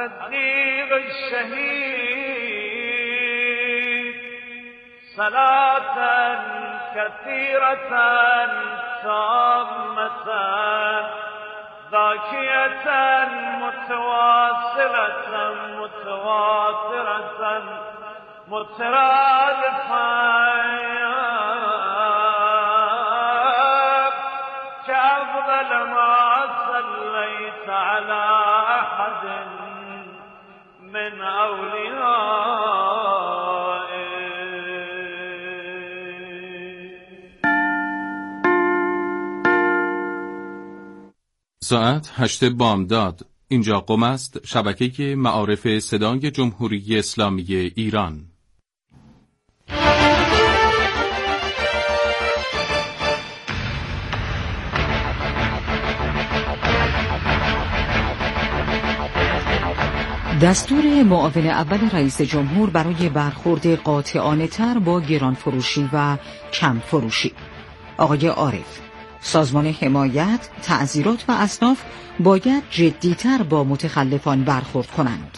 صدیق الشهید صلاة كثيرة تامة ذاكية متواصلة متواترة مترادفة كأفضل ما صليت على أحد من أوليائك. ساعت 8 بامداد. اینجا قم است، شبکه معارف صدای جمهوری اسلامی ایران. دستور معاون اول رئیس جمهور برای برخورد قاطعانه تر با گرانفروشی و کم فروشی. آقای عارف: سازمان حمایت، تعزیرات و اصناف باید جدی‌تر با متخلفان برخورد کنند.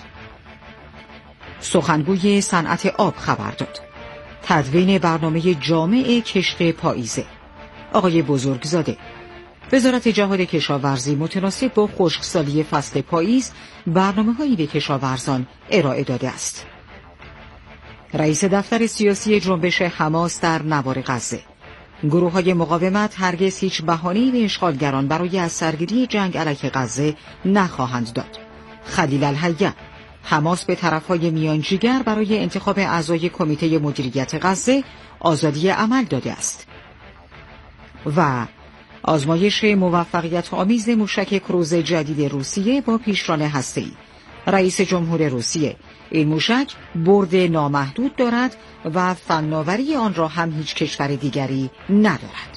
سخنگوی صنعت آب خبر داد. تدوین برنامه جامع کشت پاییزه. آقای بزرگزاده: وزارت جهاد کشاورزی متناسب با خشکسالی فصل پاییز برنامه‌هایی به کشاورزان ارائه داده است. رئیس دفتر سیاسی جنبش حماس در نوار غزه: گروه‌های مقاومت هرگز هیچ بهانه‌ای به اشغالگران برای از سرگیری جنگ علیه غزه نخواهند داد. خلیل الحیه: حماس به طرف‌های میانجیگر برای انتخاب اعضای کمیته مدیریت غزه آزادی عمل داده است. و آزمایش موفقیت آمیز موشک کروز جدید روسیه با پیشران هسته‌ای. رئیس جمهور روسیه: این موشک برد نامحدود دارد و فناوری آن را هم هیچ کشور دیگری ندارد.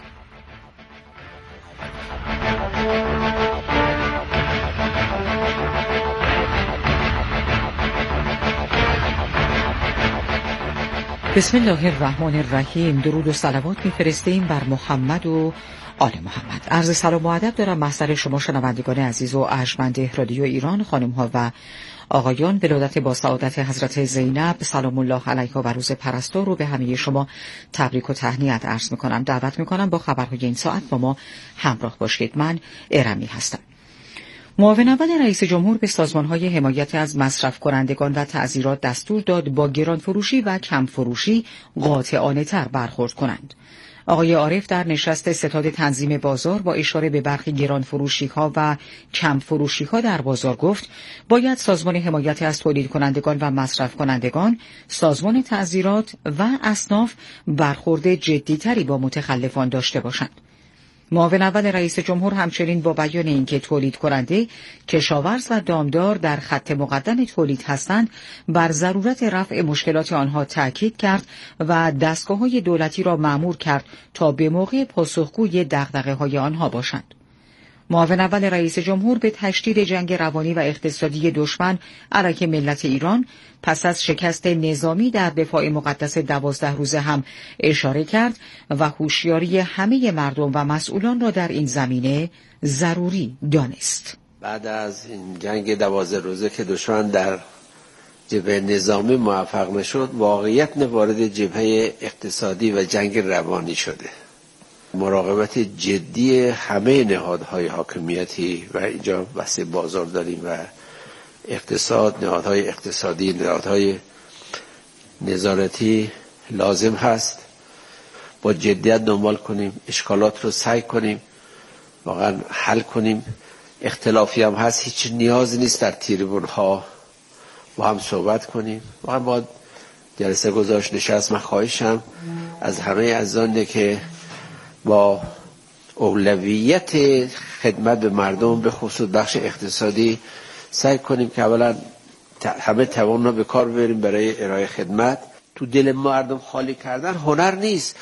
بسم الله الرحمن الرحیم. درود و صلوات می‌فرستیم بر محمد و آل محمد. عرض سلام و ادب دارم محضر شما شنوندگان عزیز و ارجمند رادیو ایران، خانم‌ها و آقایان. ولادت با سعادت حضرت زینب سلام الله علیها و روز پرستار رو به همه شما تبریک و تهنیت عرض می‌کنم. دعوت می‌کنم با خبرهای این ساعت با ما همراه باشید. من ارمی هستم. معاون اول رئیس جمهور به سازمان‌های حمایت از مصرف کنندگان و تعزیرات دستور داد با گرانفروشی و کم فروشی قاطعانه‌تر برخورد کنند. آقای عارف در نشست ستاد تنظیم بازار با اشاره به برخی گرانفروشی‌ها و کم فروشی‌ها در بازار گفت باید سازمان حمایت از تولید کنندگان و مصرف کنندگان، سازمان تعزیرات و اصناف برخورد جدی‌تری با متخلفان داشته باشند. معاون اول رئیس جمهور همچنین با بیان اینکه تولید کننده، کشاورز و دامدار در خط مقدم تولید هستند، بر ضرورت رفع مشکلات آنها تاکید کرد و دستگاه‌های دولتی را مأمور کرد تا به موقع پاسخگوی دغدغه‌های آنها باشند. معاون اول رئیس جمهور به تشدید جنگ روانی و اقتصادی دشمن علیه ملت ایران پس از شکست نظامی در دفاع مقدس 12 روزه هم اشاره کرد و هوشیاری همه مردم و مسئولان را در این زمینه ضروری دانست. بعد از این جنگ 12 روزه که دشمن در جبهه نظامی موفق نشد، واقعیت وارد جبهه اقتصادی و جنگ روانی شده. مراقبت جدی همه نهادهای حاکمیتی و اینجا بحث بازار داریم و اقتصاد، نهادهای اقتصادی، نهادهای نظارتی لازم هست. با جدیت دنبال کنیم، اشکالات رو سعی کنیم واقعا حل کنیم. اختلافی هم هست، هیچ نیاز نیست در تریبون‌ها با هم صحبت کنیم. واقعا با جلسه گذاشت نشست. من خواهشم از همه عزیزان که با اولویت خدمت به مردم به خصوص بخش اقتصادی سعی کنیم که اولا همه توان رو به کار ببریم برای ارائه خدمت. تو دل مردم خالی کردن هنر نیست.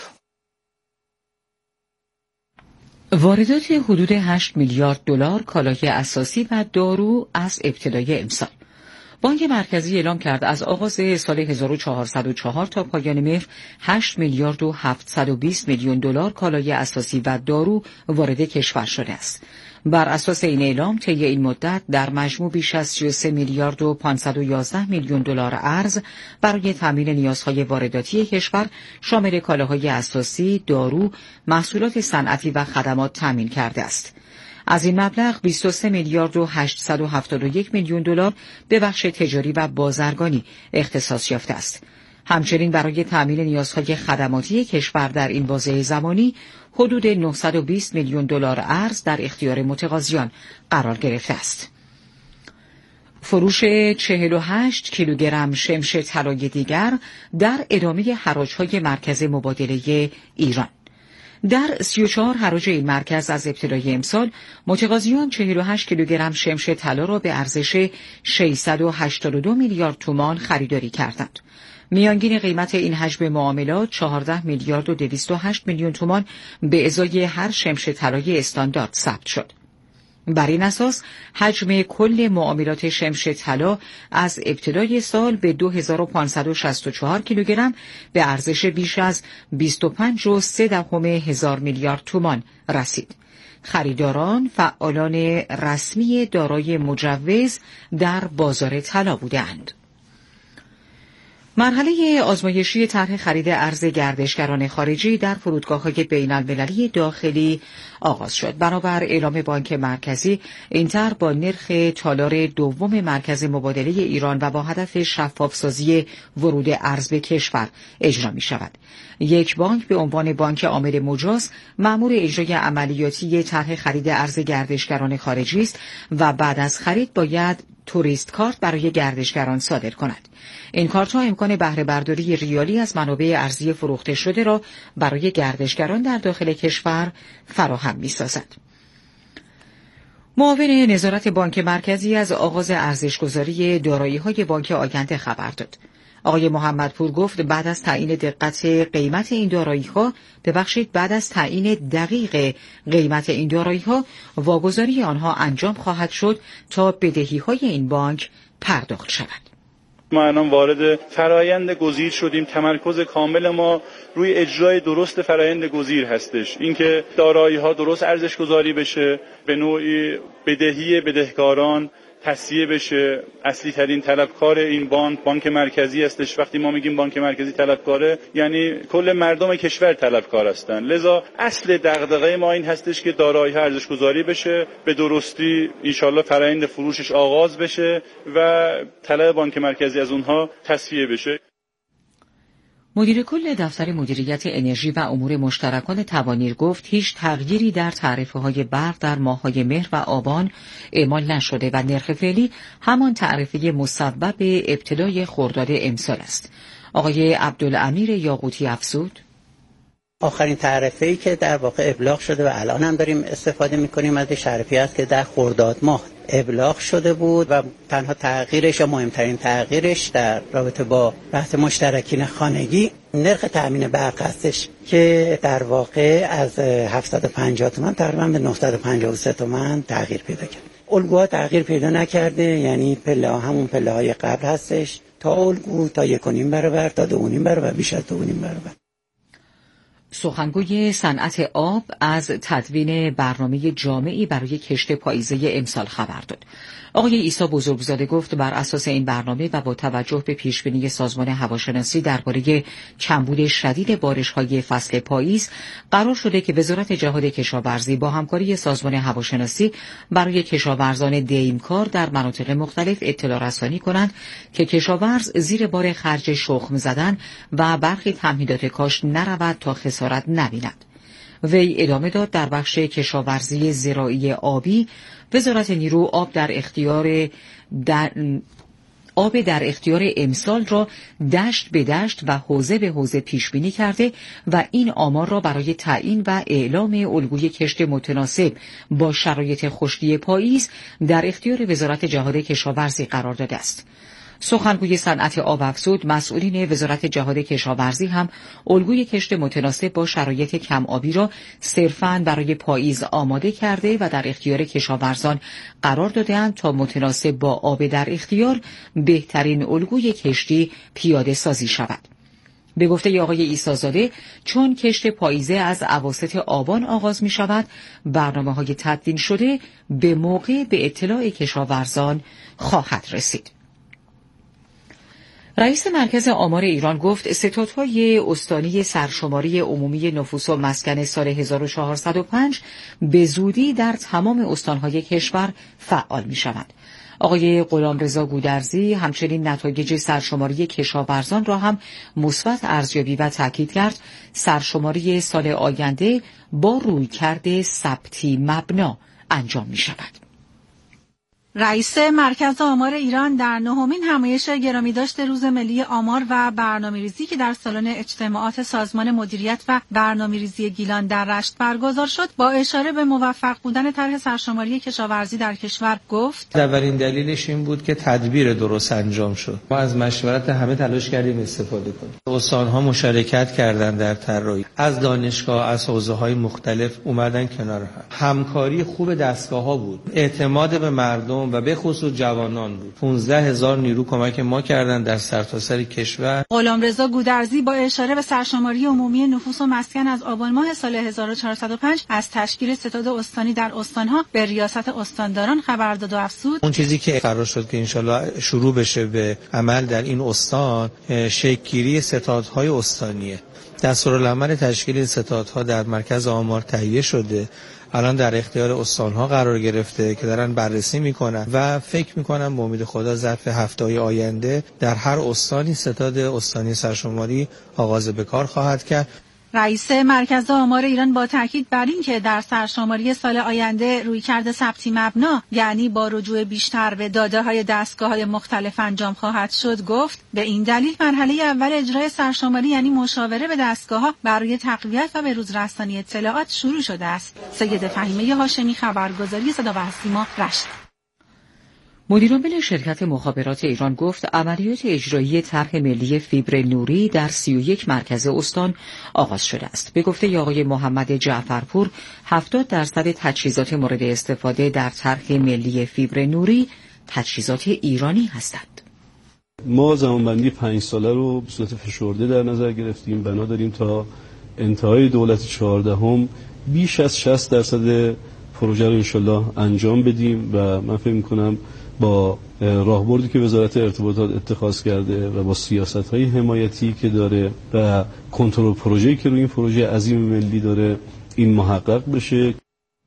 واردات حدود 8 میلیارد دلار کالای اساسی و دارو از ابتدای امسال. بانک مرکزی اعلام کرد از آغاز سال 1404 تا پایان مهر 8 میلیارد و 720 میلیون دلار کالای اساسی و دارو وارد کشور شده است. بر اساس این اعلام طی این مدت در مجموع بیش از 33 میلیارد و 511 میلیون دلار ارز برای تامین نیازهای وارداتی کشور شامل کالاهای اساسی، دارو، محصولات صنعتی و خدمات تامین کرده است. از این مبلغ 23 میلیارد و 871 میلیون دلار به بخش تجاری و بازرگانی اختصاص یافته است. همچنین برای تامین نیازهای خدماتی کشور در این بازه زمانی حدود 920 میلیون دلار ارز در اختیار متقاضیان قرار گرفته است. فروش 48 کیلوگرم شمش طلای دیگر در ادامه حراج‌های مرکز مبادله ایران. در 34 حراج این مرکز از ابتدای امسال متقاضیان 48 کیلوگرم شمش طلا را به ارزش 682 میلیارد تومان خریداری کردند. میانگین قیمت این حجم معاملات 14 میلیارد و 208 میلیون تومان به ازای هر شمش طلای استاندارد ثبت شد. بر این اساس حجم کل معاملات شمش طلا از ابتدای سال به 2564 کیلوگرم به ارزش بیش از 25.3 میلیارد تومان رسید. خریداران فعالان رسمی دارای مجوز در بازار طلا بودند. مرحله آزمایشی طرح خرید ارز گردشگران خارجی در فرودگاه‌های بین‌المللی داخلی آغاز شد. بنابر اعلام بانک مرکزی، این طرح با نرخ تالار دوم مرکز مبادله ایران و با هدف شفاف‌سازی ورود ارز به کشور اجرا می‌شود. یک بانک به عنوان بانک عامل مجاز مأمور اجرای عملیاتی طرح خرید ارز گردشگران خارجی است و بعد از خرید باید توریست کارت برای گردشگران صادر کند. این کارت‌ها امکان بهره برداری ریالی از منابع ارزی فروخته شده را برای گردشگران در داخل کشور فراهم می‌سازد. معاون نظارت بانک مرکزی از آغاز ارزش‌گذاری دارایی‌های بانک آینده خبر داد. آقای محمدپور گفت بعد از تعیین دقت قیمت این دارایی‌ها، ببخشید بعد از تعیین دقیق قیمت این دارایی‌ها، واگذاری آنها انجام خواهد شد تا بدهی‌های این بانک پرداخت شود. ما الان وارد فرایند گزیر شدیم. تمرکز کامل ما روی اجرای درست فرایند گزیر هستش. اینکه دارایی‌ها درست ارزش گذاری بشه، به نوعی بدهی بدهکاران تصحیح بشه. اصلی ترین طلبکار این بانک مرکزی هستش. وقتی ما میگیم بانک مرکزی طلبکاره، یعنی کل مردم کشور طلبکار هستن. لذا اصل دغدغه ما این هستش که دارایی‌ها ارزش گذاری بشه، به درستی انشالله فرآیند فروشش آغاز بشه و طلب بانک مرکزی از اونها تصفیه بشه. مدیر کل دفتر مدیریت انرژی و امور مشترکان توانیر گفت هیچ تغییری در تعرفه‌های برق در ماه‌های مهر و آبان اعمال نشده و نرخ فعلی همان تعرفه مصوب ابتدای خرداد امسال است. آقای عبدالامیر یاقوتی افزود: آخرین تعرفه‌ای که در واقع ابلاغ شده و الان هم داریم استفاده می‌کنیم از تعرفه‌ای است که در خرداد ماه ابلاغ شده بود و تنها تغییرش یا مهمترین تغییرش در رابطه با بحث مشترکین خانگی نرخ تأمین برق هستش که در واقع از 750 تومان تقریبا به 953 تومان تغییر پیدا کرد. الگوها تغییر پیدا نکرده، یعنی پله ها همون پله های قبل هستش تا الگو تا 1.5 برابر تا 2.5 برابر بیش از 2.5 برابر. سخنگوی صنعت آب از تدوین برنامه جامعی برای کشت پاییزه امسال خبر داد. آقای عیسی بزرگزاده گفت بر اساس این برنامه و با توجه به پیشبینی سازمان هواشناسی درباره کمبود شدید بارش‌های فصل پاییز، قرار شده که وزارت جهاد کشاورزی با همکاری سازمان هواشناسی برای کشاورزان دیمکار در مناطق مختلف اطلاع رسانی کنند که کشاورز زیر بار خرج شخم زدن و برخی تمهیدات کاشت نرود تا خسارت نبیند. وی ادامه داد در بخش کشاورزی زراعی آبی وزارت نیرو آب در اختیار امسال را دشت به دشت و حوزه به حوزه پیش بینی کرده و این آمار را برای تعیین و اعلام الگوی کشت متناسب با شرایط خشکی پاییز در اختیار وزارت جهاد کشاورزی قرار داده است. سخنگوی صنعت آب افزود مسئولین وزارت جهاد کشاورزی هم الگوی کشت متناسب با شرایط کم آبی را صرفاً برای پاییز آماده کرده و در اختیار کشاورزان قرار داده‌اند تا متناسب با آب در اختیار بهترین الگوی کشتی پیاده سازی شود. به گفته آقای عیسی‌زاده چون کشت پاییزه از اواسط آبان آغاز می شود، برنامه‌های تدوین شده به موقع به اطلاع کشاورزان خواهد رسید. رئیس مرکز آمار ایران گفت ستادهای استانی سرشماری عمومی نفوس و مسکن سال 1405 به زودی در تمام استانهای کشور فعال می شود. آقای غلامرضا گودرزی همچنین نتایج سرشماری کشاورزان را هم مثبت ارزیابی و تاکید کرد سرشماری سال آینده با رویکرد ثبتی مبنا انجام می شود. رئیس مرکز آمار ایران در نهمین همایش گرامیداشت روز ملی آمار و برنامه‌ریزی که در سالن اجتماعات سازمان مدیریت و برنامه‌ریزی گیلان در رشت برگزار شد با اشاره به موفق بودن طرح سرشماری کشاورزی در کشور گفت اولین دلیلش این بود که تدبیر درست انجام شد. ما از مشورت همه تلاش کردیم استفاده کنیم. استان‌ها مشارکت کردند در طراحی، از دانشگاه از حوزه‌های مختلف اومدن کنار هم. همکاری خوب دستگاه‌ها بود. اعتماد به مردم و به خصوص جوانان بود. 15000 نیرو کمک ما کردن در سرتاسر کشور. غلامرضا گودرزی با اشاره به سرشماری عمومی نفوس و مسکن از آبان ماه سال 1405 از تشکیل ستاد استانی در استانها به ریاست استانداران خبر داد و افزود اون چیزی که قرار شد که انشالله شروع بشه به عمل در این استان شکل‌گیری ستادهای استانیه. دستورالعمل تشکیل این ستادها در مرکز آمار تهیه شده. الان در اختیار استان‌ها قرار گرفته که دارن بررسی میکنن و فکر میکنم به امید خدا ظرف هفته‌های آینده در هر استانی ستاد استانی سرشماری آغاز به کار خواهد کرد. رئیس مرکز آمار ایران با تاکید بر این که در سرشماری سال آینده رویکرد ثبتی مبنا یعنی با رجوع بیشتر به داده‌های دستگاه‌های مختلف انجام خواهد شد گفت به این دلیل مرحله اول اجرای سرشماری یعنی مشاوره به دستگاه‌ها برای تقویت و به‌روزرسانی اطلاعات شروع شده است. سید فهیمه هاشمی خبرگزاری صدا و سیما رشت. مدیرعامل شرکت مخابرات ایران گفت عملیات اجرایی طرح ملی فیبر نوری در 31 مرکز استان آغاز شده است. به گفته آقای محمد جعفرپور 70% تجهیزات مورد استفاده در طرح ملی فیبر نوری تجهیزات ایرانی هستند. ما زمانبندی 5 ساله رو به صورت فشرده در نظر گرفتیم. بنا داریم تا انتهای دولت 14 بیش از 60% پروژه رو انشالله انجام بدیم و من فکر می‌کنم با راهبردی که وزارت ارتباطات اتخاذ کرده و با سیاست‌های حمایتی که داره و کنترل پروژه‌ای که روی این پروژه عظیم ملی داره این محقق بشه.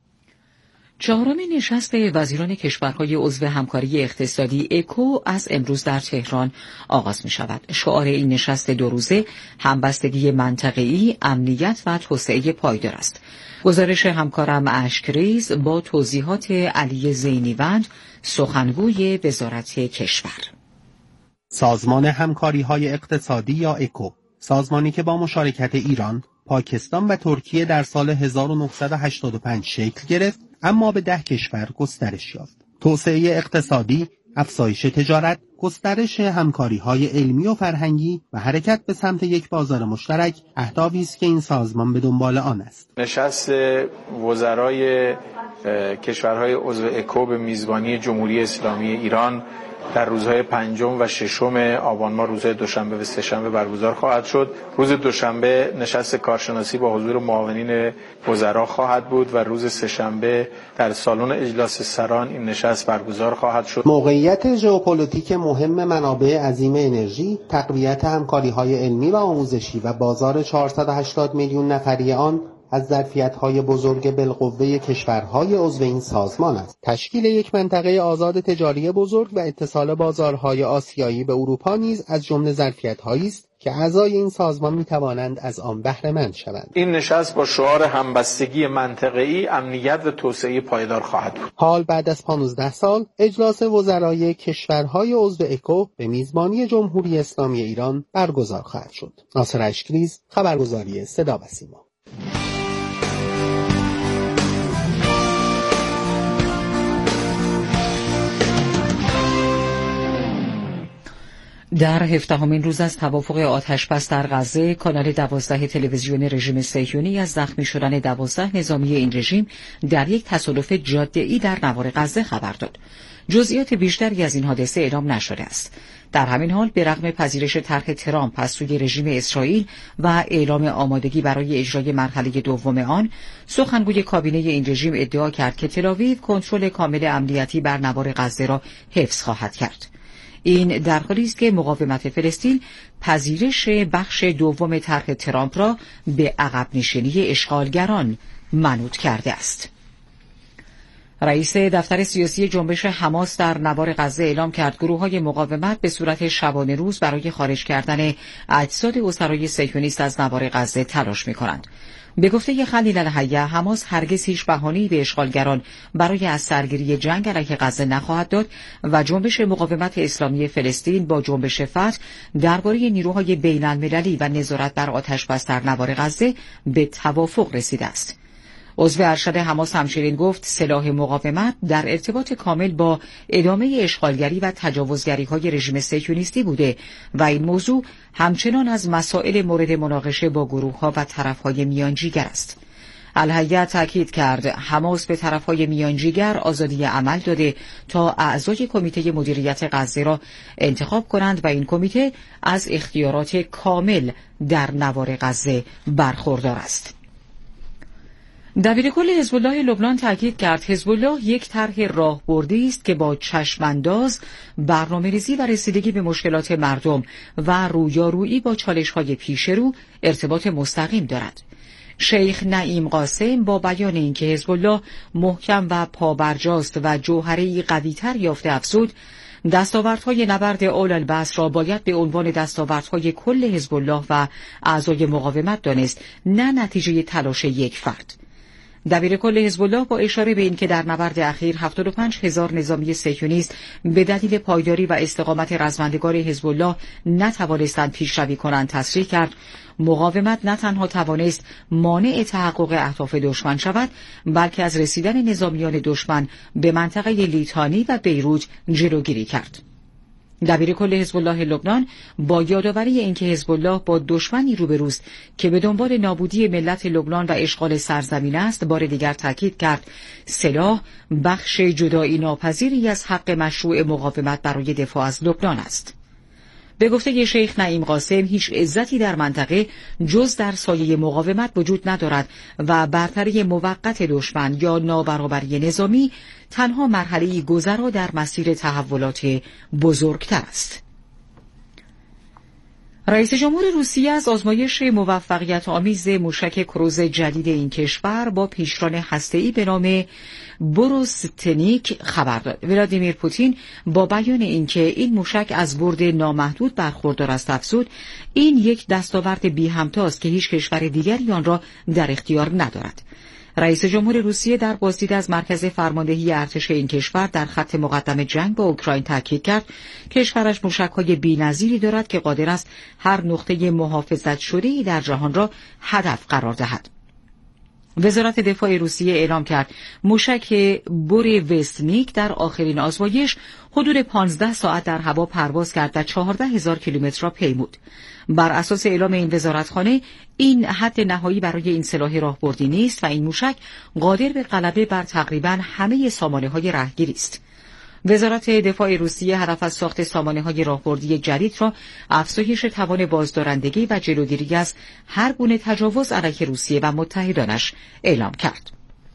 چهارمین نشست وزیران کشورهای عضو همکاری اقتصادی اکو از امروز در تهران آغاز می شود. شعار این نشست 2 روزه همبستگی منطقه‌ای، امنیت و توسعه پایدار است. گزارش همکارم اشکریز با توضیحات علی زینیوند سخنگوی وزارت کشور. سازمان همکاری‌های اقتصادی یا اکو، سازمانی که با مشارکت ایران، پاکستان و ترکیه در سال 1985 شکل گرفت اما به 10 کشور گسترش یافت. توسعه اقتصادی، افزایش تجارت، گسترش همکاری‌های علمی و فرهنگی و حرکت به سمت یک بازار مشترک اهدافی است که این سازمان به دنبال آن است. نشست وزرای کشورهای عضو اکو به میزبانی جمهوری اسلامی ایران در روزهای 5 و 6 آبان ماه روزهای دوشنبه و سه‌شنبه برگزار خواهد شد. روز دوشنبه نشست کارشناسی با حضور معاونین وزرا خواهد بود و روز سه‌شنبه در سالن اجلاس سران این نشست برگزار خواهد شد. موقعیت ژئوپلیتیک مهم منابع عظیم انرژی، تقویت همکاری‌های علمی و آموزشی و بازار 480 میلیون نفری آن از ظرفیت‌های بزرگ بالقوه کشورهای عضو این سازمان است. تشکیل یک منطقه آزاد تجاری بزرگ و اتصال بازارهای آسیایی به اروپا نیز از جمله ظرفیت‌هایی است که اعضای این سازمان می‌توانند از آن بهره مند شوند. این نشست با شعار همبستگی منطقه‌ای، امنیت و توسعه پایدار خواهد بود. حال بعد از 15 سال اجلاس وزرای کشورهای عضو اکو به میزبانی جمهوری اسلامی ایران برگزار خواهد شد. ناصر اشکریز، خبرگزاری صدا و سیما. در 17مین روز از توافق آتش‌بس در غزه، کانال 12 تلویزیون رژیم صهیونی از زخمی شدن 12 نظامی این رژیم در یک تصادف جاده‌ای در نوار غزه خبر داد. جزئیات بیشتری از این حادثه اعلام نشده است. در همین حال به رغم پذیرش طرح ترامپ از سوی رژیم اسرائیل و اعلام آمادگی برای اجرای مرحله دوم آن، سخنگوی کابینه این رژیم ادعا کرد که تل‌آویو کنترل کامل امنیتی بر نوار غزه را حفظ خواهد کرد. این در حالی است که مقاومت فلسطین پذیرش بخش دوم طرح ترامپ را به عقب نشینی اشغالگران منوط کرده است. رئیس دفتر سیاسی جنبش حماس در نوار غزه اعلام کرد گروه‌های مقاومت به صورت شبانه روز برای خارج کردن اجساد اسرای صهیونیست از نوار غزه تلاش می‌کنند. به گفته خلیل الحیه، حماس هرگز هیچ بهانه‌ای به اشغالگران برای از سرگیری جنگ علیه غزه نخواهد داد و جنبش مقاومت اسلامی فلسطین با جنبش فتح درباره نیروهای بین‌المللی و نظارت بر آتش‌بس در نوار غزه به توافق رسیده است. عضو ارشد حماس همچنین گفت سلاح مقاومت در ارتباط کامل با ادامه اشغالگری و تجاوزگری‌های رژیم صهیونیستی بوده و این موضوع همچنان از مسائل مورد مناقشه با گروه‌ها و طرف‌های میانجیگر است. الحیه تاکید کرد حماس به طرف‌های میانجیگر آزادی عمل داده تا اعضای کمیته مدیریت غزه را انتخاب کنند و این کمیته از اختیارات کامل در نوار غزه برخوردار است. دبیرکل حزب الله لبنان تاکید کرد حزب الله یک طرح راهبردی است که با چشمانداز برنامه‌ریزی و رسیدگی به مشکلات مردم و رویارویی با چالش‌های پیش رو ارتباط مستقیم دارد. شیخ نعیم قاسم با بیان اینکه حزب الله محکم و پابرجاست و جوهره‌ای قوی‌تر یافته افزود دستاوردهای نبرد اول‌البعث را باید به عنوان دستاوردهای کل حزب الله و اعضای مقاومت دانست، نه نتیجه تلاش یک فرد. دبیرکل حزب الله با اشاره به اینکه در نبرد اخیر 75,000 نظامی صهیونیست به دلیل پایداری و استقامت رزمندگان حزب الله نتوانستند پیشروی کنند تصریح کرد مقاومت نه تنها توانست مانع تحقق اهداف دشمن شود، بلکه از رسیدن نظامیان دشمن به منطقه لیتانی و بیروت جلوگیری کرد. دبیرکل حزب الله لبنان با یادآوری اینکه حزب الله با دشمنی روبروست که به دنبال نابودی ملت لبنان و اشغال سرزمین است، بار دیگر تاکید کرد سلاح بخش جدایی ناپذیری از حق مشروع مقاومت برای دفاع از لبنان است. به گفته شیخ نعیم قاسم هیچ عزتی در منطقه جز در سایه مقاومت وجود ندارد و برتری موقت دشمن یا نابرابری نظامی تنها مرحله‌ای گذرا در مسیر تحولات بزرگتر است. رئیس جمهور روسیه از آزمایش موفقیت آمیز موشک کروز جدید این کشور با پیشران هسته‌ای به نام بروستنیک خبر داد. ولادیمیر پوتین با بیان اینکه این موشک از برد نامحدود برخوردار است افزود این یک دستاورد بی همتاست که هیچ کشور دیگری آن را در اختیار ندارد. رئیس جمهور روسیه در بازدید از مرکز فرماندهی ارتش این کشور در خط مقدم جنگ با اوکراین تاکید کرد کشورش موشک‌های بی‌نظیری دارد که قادر است هر نقطه محافظت شده‌ای در جهان را هدف قرار دهد. وزارت دفاع روسیه اعلام کرد موشک بوروستنیک در آخرین آزمایش حدود 15 ساعت در هوا پرواز کرد و 14,000 کیلومتر را پیمود. بر اساس اعلام این وزارتخانه این حد نهایی برای این سلاح راهبردی نیست و این موشک قادر به غلبه بر تقریباً همه سامانه‌های راهگیری است. وزارت دفاع روسیه هدف از ساخت سامانه‌های راهبردی جدید را افزایش توان بازدارندگی و جلوگیری از هر گونه تجاوز علیه روسیه و متحدانش اعلام کرد.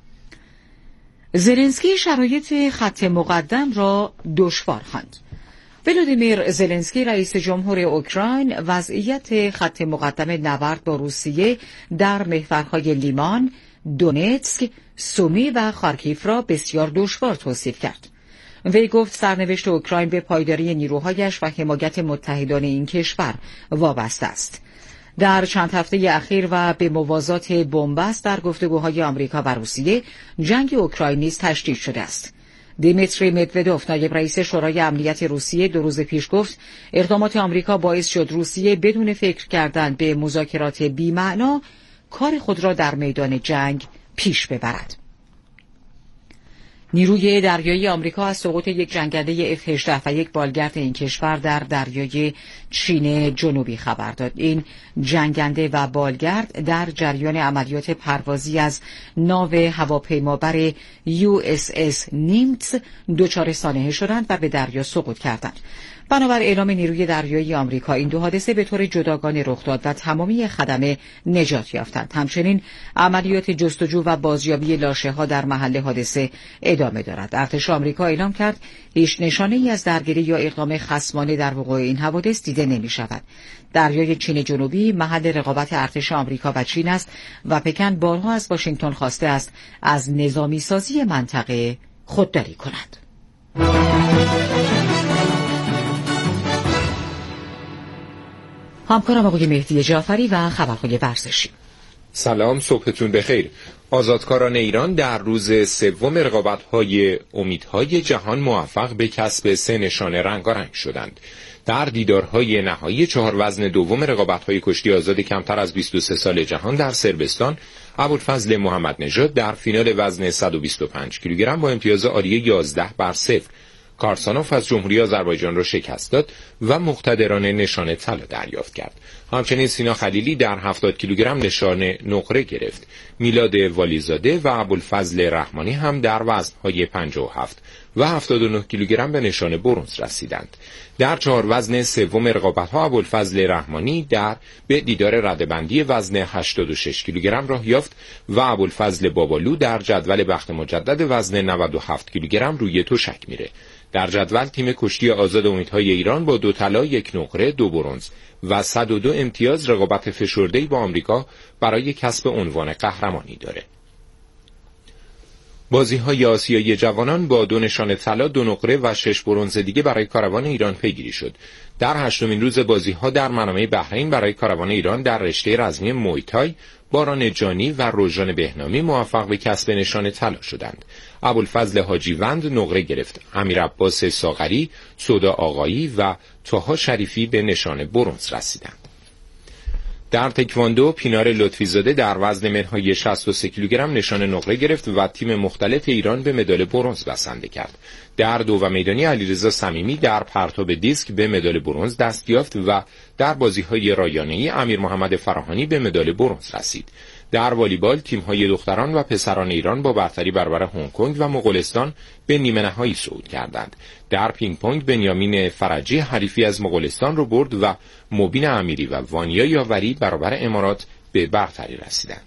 زلنسکی شرایط خط مقدم را دشوار خواند. ولادیمیر زلنسکی رئیس جمهور اوکراین وضعیت خط مقدم نبرد با روسیه در محورهای لیمان، دونتسک، سومی و خارکیف را بسیار دشوار توصیف کرد. وی گفت سرنوشت اوکراین به پایداری نیروهایش و حمایت متحدان این کشور وابسته است. در چند هفته اخیر و به موازات بنبست در گفتگوهای آمریکا و روسیه، جنگ اوکراین نیز تشدید شده است. دیمیتری مدودوف نایب رئیس شورای امنیت روسیه 2 روز پیش گفت اقدامات آمریکا باعث شد روسیه بدون فکر کردن به مذاکرات بی‌معنا کار خود را در میدان جنگ پیش ببرد. نیروی دریایی آمریکا از سقوط یک جنگنده F-18 و یک بالگرد این کشور در دریای چین جنوبی خبر داد. این جنگنده و بالگرد در جریان عملیات پروازی از ناو هواپیمابر USS نیمتس دچار سانحه شدند و به دریا سقوط کردند. بنابر اعلام نیروی دریایی آمریکا این دو حادثه به طور جداگانه رخ داد و تمامی خدمه نجات یافتند. همچنین عملیات جستجو و بازیابی لاشه‌ها در محل حادثه ادامه دارد. ارتش آمریکا اعلام کرد هیچ نشانه‌ای از درگیری یا اقدام خصمانه در وقوع این حوادث دیده نمی‌شود. دریای چین جنوبی محل رقابت ارتش آمریکا و چین است و پکن بارها از واشنگتن خواسته است از نظامی سازی منطقه خودداری کند. همکارم آقای مهدی جعفری و خبرهای ورزشی. سلام، صبحتون بخیر. آزادکاران ایران در روز سوم رقابت‌های امیدهای جهان موفق به کسب 3 نشان رنگارنگ شدند. در دیدارهای نهایی 4 وزن دوم رقابت‌های کشتی آزاد کمتر از 23 سال جهان در صربستان، ابوالفضل محمد نژاد در فینال وزن 125 کیلوگرم با امتیاز عالی 11-0 کارسانوف از جمهوری آذربایجان را شکست داد و مقتدرانه نشان طلا دریافت کرد. همچنین سینا خلیلی در 70 کیلوگرم نشان نقره گرفت. میلاد والیزاده و ابوالفضل رحمانی هم در وزن‌های 57 و 79 کیلوگرم به نشان برنز رسیدند. در 4 وزن سوم رقابت‌ها ابوالفضل رحمانی به دیدار رده‌بندی وزن 86 کیلوگرم راه یافت و ابوالفضل بابالو در جدول بخت مجدد وزن 97 کیلوگرم روی تشک میره. در جدول تیم کشتی آزاد امیدهای ایران با 2 طلا، 1 نقره، 2 برنز و 102 امتیاز رقابت فشرده‌ای با آمریکا برای کسب عنوان قهرمانی داره. بازی‌های آسیایی جوانان با 2 نشان طلا، 2 نقره و 6 برنز دیگه برای کاروان ایران پیگیری شد. در 8مین روز بازی‌ها در منامه بحرین برای کاروان ایران در رشته رزمی مویتای باران جانی و روژان بهنامی موفق به کسب نشان طلا شدند. ابوالفضل حاجیوند نقره گرفت. امیر عباس ساغری، سودا آقایی و طاها شریفی به نشان برنز رسیدند. در تکواندو پینار لطفیزاده در وزن منهای 63 کیلوگرم نشان نقره گرفت و تیم مختلف ایران به مدال برنز بسنده کرد. در دو میدانی علیرضا صمیمی در پرتاب دیسک به مدال برنز دست یافت و در بازی‌های رایانه‌ای امیر محمد فراهانی به مدال برنز رسید. در والیبال تیم‌های دختران و پسران ایران با برتری برابر هنگ کنگ و مغولستان به نیمه نهایی صعود کردند. در پینگ پونگ بنیامین فرجی حریفی از مغولستان رو برد و مبین امیری و وانیا یاوری برابر امارات به برتری رسیدند.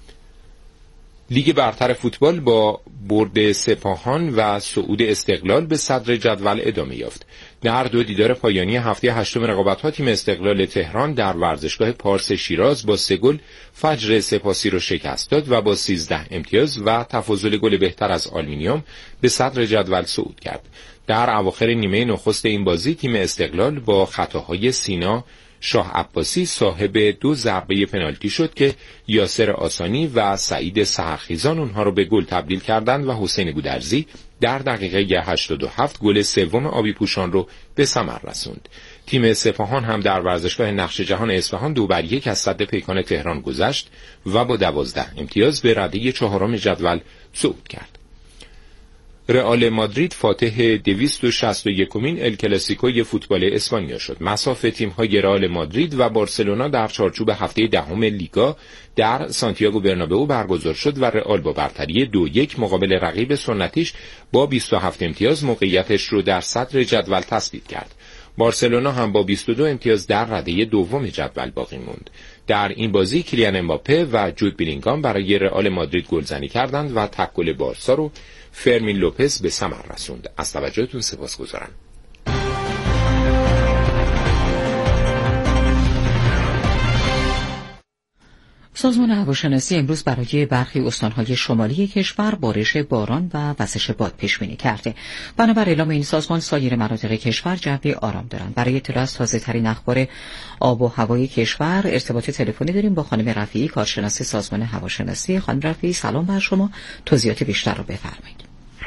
لیگ برتر فوتبال با برد سپاهان و صعود استقلال به صدر جدول ادامه یافت. در 2 دیدار پایانی هفته 8 رقابت‌ها تیم استقلال تهران در ورزشگاه پارس شیراز با 3 گل فجر سپاسی را شکست داد و با 13 امتیاز و تفاضل گل بهتر از آلومینیوم به صدر جدول صعود کرد. در اواخر نیمه نخست این بازی تیم استقلال با خطاهای سینا شاه عباسی صاحب 2 ضربه پنالتی شد که یاسر آسانی و سعید سحرخیزان اونها رو به گل تبدیل کردند و حسین گودرزی در دقیقه 87 گل سوم آبی پوشان رو به ثمر رسوند. تیم سپاهان هم در ورزشگاه نقش جهان اصفهان 2-1 از صد پیکان تهران گذشت و با 12 امتیاز به رده 4 جدول صعود کرد. رئال مادرید فاتح 261مین ال کلاسیکوی فوتبال اسپانیا شد. مصاف تیم‌های رئال مادرید و بارسلونا در چارچوب هفته 10 لیگا در سانتیاگو برنابئو برگزار شد و رئال با برتری 2-1 مقابل رقیب سنتیش با 27 امتیاز موقعیتش رو در صدر جدول تثبیت کرد. بارسلونا هم با 22 امتیاز در رده دوم جدول باقی موند. در این بازی کیلیان امباپه و جود بیلینگام برای رئال مادرید گلزنی کردند و تک گل بارسا رو فرمین لوپز به ثمر رسوند. از توجهتون سپاسگزارم. سازمان هواشناسی امروز برای برخی استان‌های شمالی کشور بارش باران و وزش باد پیش‌بینی کرده. بنابر اعلام این سازمان سایر مناطق کشور جو آرام دارند. برای اطلاع از تازه‌ترین اخبار آب و هوای کشور ارتباط تلفنی داریم با خانم رفیعی، کارشناس سازمان هواشناسی. خانم رفیعی سلام بر شما، توضیحات بیشتر رو بفرمایید.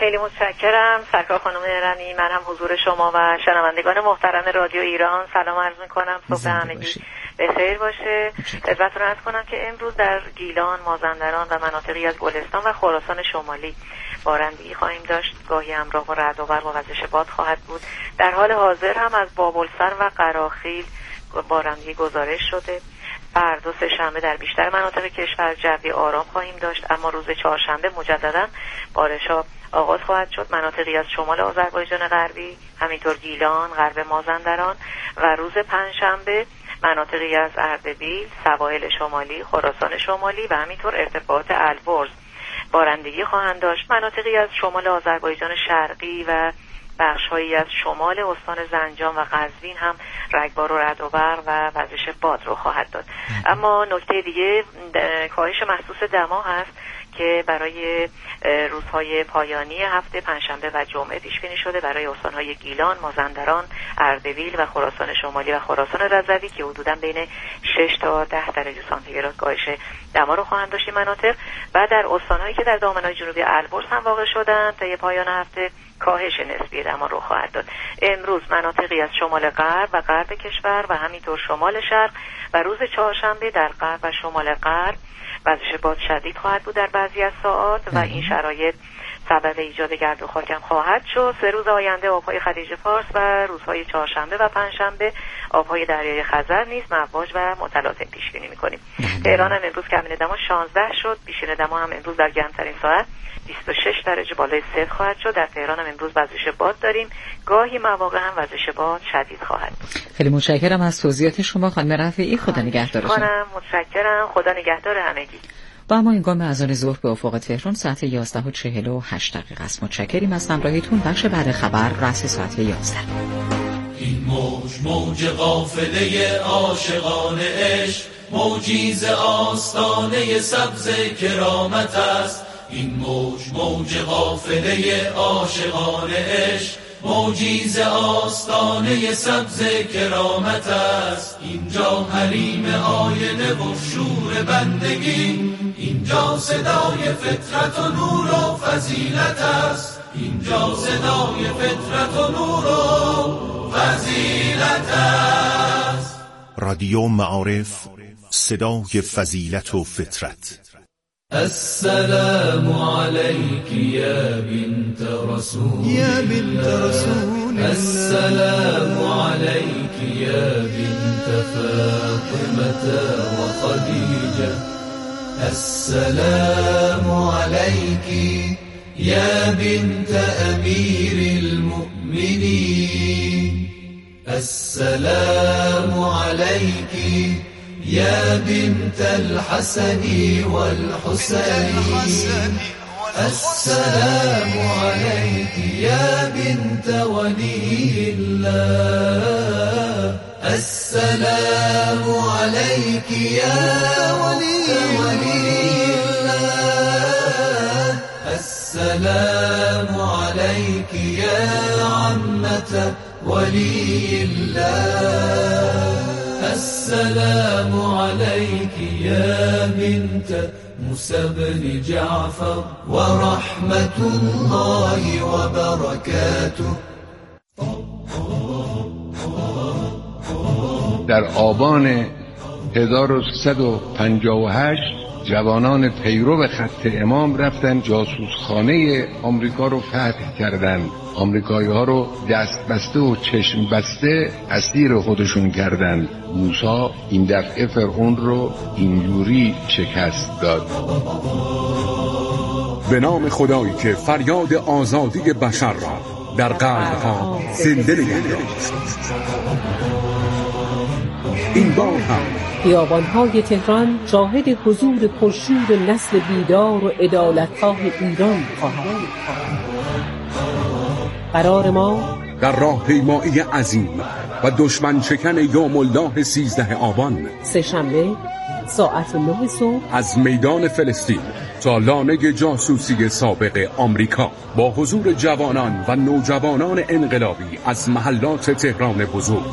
خیلی متشکرم سرکار خانم رمی. من هم حضور شما و شنوندگان محترم رادیو ایران سلام عرض می‌کنم. صبح همگی بخیر باشه. خدمتتون عرض کنم که امروز در گیلان، مازندران و مناطقی از گلستان و خراسان شمالی بارندگی خواهیم داشت. گاهی همراه با رعد و برق و وزش باد خواهد بود. در حال حاضر هم از بابلسر و قراخیل بارندگی گزارش شده. فردا سه‌شنبه در بیشتر مناطق کشور جوی آرام خواهیم داشت، اما روز چهارشنبه مجددا بارش‌ها آغاز خواهد شد. مناطقی از شمال آذربایجان غربی، همینطور گیلان، غرب مازندران و روز پنجشنبه مناطقی از اردبیل، سواحل شمالی، خراسان شمالی و همینطور ارتفاعات البرز بارندگی خواهند داشت. مناطقی از شمال آذربایجان شرقی و بخش‌هایی از شمال استان زنجان و قزوین هم رگبار و رعد و برق و وزش باد رو خواهد داد. اما نکته دیگه کاهش محسوس دما هست که برای روزهای پایانی هفته پنجشنبه و جمعه پیش بینی شده برای استان‌های گیلان، مازندران، اردبیل و خراسان شمالی و خراسان رضوی که حدوداً بین 6 تا 10 درجه سانتیگراد کاهش دما رو خواهند داشت این مناطق. و در استان‌هایی که در دامنه‌های جنوبی البرز هم واقع شدند تا پایان هفته کاهش نسبی دما رو خواهد داد. امروز مناطقی از شمال غرب و غرب کشور و همینطور شمال شرق و روز چهارشنبه در غرب و شمال غرب وزش باد شدید خواهد بود در بعضی از ساعات و این شرایط سبب ایجاد گرد و خاک هم خواهد شد. 3 روز آینده آبهای خلیج فارس و روزهای چهارشنبه و پنجشنبه آبهای دریای خزر نیز مواج و متلاطم پیش بینی می‌کنیم. تهران هم امروز کمین دما 16 شد. بیشتر دما هم امروز در گرمترین ساعت 26 درجه بالای صفر خواهد شد. در تهران هم امروز وزش باد داریم. گاهی مواقع هم وزش باد شدید خواهد بود. خیلی متشکرم از توضیحات شما خانم رفیعی. خدا نگهدارتون. متشکرم. خدا نگهدار همگی. با ما هنگام اذان ظهر به افق تهران ساعت 11:48 است. متشکریم از همراهیتون. بخش بعد خبر رأس ساعت 11. این موج قافله عاشقان عشق، موجی ز آستانه سبز کرامت است. این موج قافله عاشقان عشق، موجی ز آستانه سبز کرامت است. اینجا حریم آینه و شور بندگی، اینجا صدای فطرت و نور و فضیلت است. اینجا صدای فطرت و نور و فضیلت است. رادیو معارف، صدای فضیلت و فطرت. السلام عليك يا بنت رسول يا بنت رسول السلام عليك يا بنت فاطمة وخديجة السلام عليك يا بنت أمير المؤمنين السلام عليك يا بنت الحسن والحسين السلام عليك يا بنت ولي الله السلام عليك يا ولي الله السلام عليك يا عمة ولي الله السلام عليك يا بنت موسى بن جعفر ورحمة الله وبركاته. در آبان 1358 جوانان پیرو خط امام رفتن جاسوسخانه آمریکا رو فتح کردند. آمریکایی ها رو دست بسته و چشم بسته اسیر خودشون کردند. موسی این دفعه فرعون رو اینجوری شکست داد. به نام خدایی که فریاد آزادی بشر را در قلب‌ها زنده نگه داشت. این بار هم خیابان‌های تهران شاهد حضور پرشور نسل بیدار و عدالت‌خواه ایران خواهد. قرار ما در راهپیمایی عظیم و دشمن شکن یوم الله 13 آبان سه‌شنبه ساعت 9 صبح از میدان فلسطین تا لانه جاسوسی سابق آمریکا با حضور جوانان و نوجوانان انقلابی از محلات تهران بزرگ.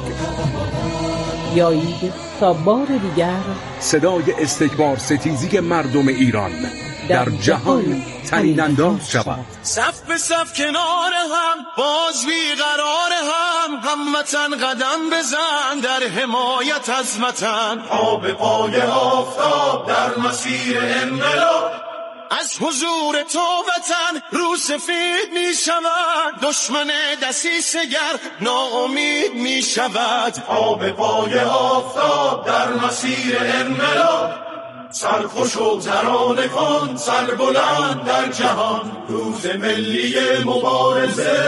بیایید تا بار دیگر صدای استکبار ستیزی مردم ایران در جهان ترین انداز شود. صف به صف کنار هم باز بیقرار هم هموطن قدم بزن در حمایت از وطن. پا به پای آفتاب در مسیر انقلاب از حضور تو وطن رو سفید می شود، دشمن دسیسه‌گر ناامید می شود. پا به پای آفتاب در مسیر انقلاب سرخوش و ترانه کن سر بلند در جهان. روز ملی مبارزه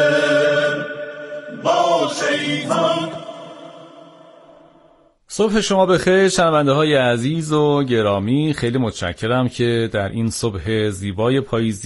با شیطان. صبح شما بخیر شنونده های عزیز و گرامی، خیلی متشکرم که در این صبح زیبای پاییزی